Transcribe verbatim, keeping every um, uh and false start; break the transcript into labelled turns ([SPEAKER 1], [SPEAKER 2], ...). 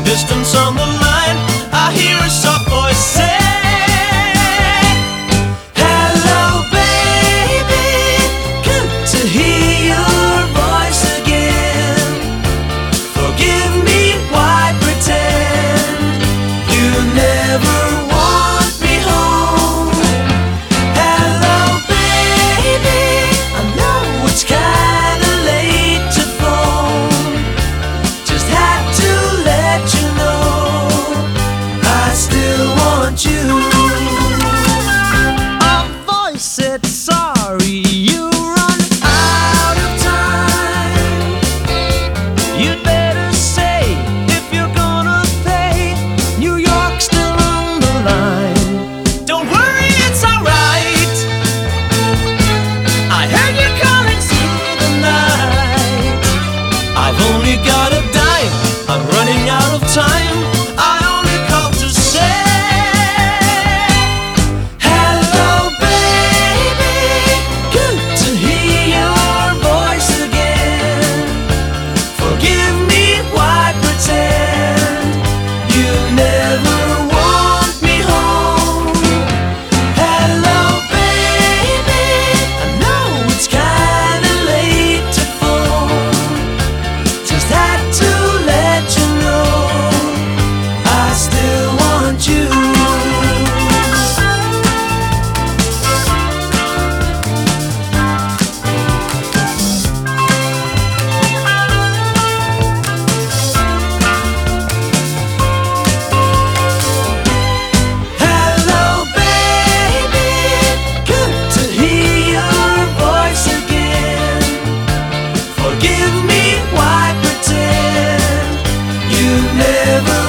[SPEAKER 1] distance on the line, I hear a soft voice say, hello baby, good to hear your voice again. Forgive me, why pretend you never want me home? Hello baby, I know it's kinda late to phone, just had to let you know I still want you. A voice said sorry, you run out of time. You'd better say if you're gonna pay. New York's still on the line. Don't worry, it's alright. I heard you calling through the night. I've only got a dime, I'm running out of time. I only called to say, hello baby, good to hear your voice again. Forgive me, why pretend you never want me home? Hello baby, I know it's kinda late to phone, just had to let you know I still want you. Hello baby, good to hear your voice again. Forgive me, why pretend you never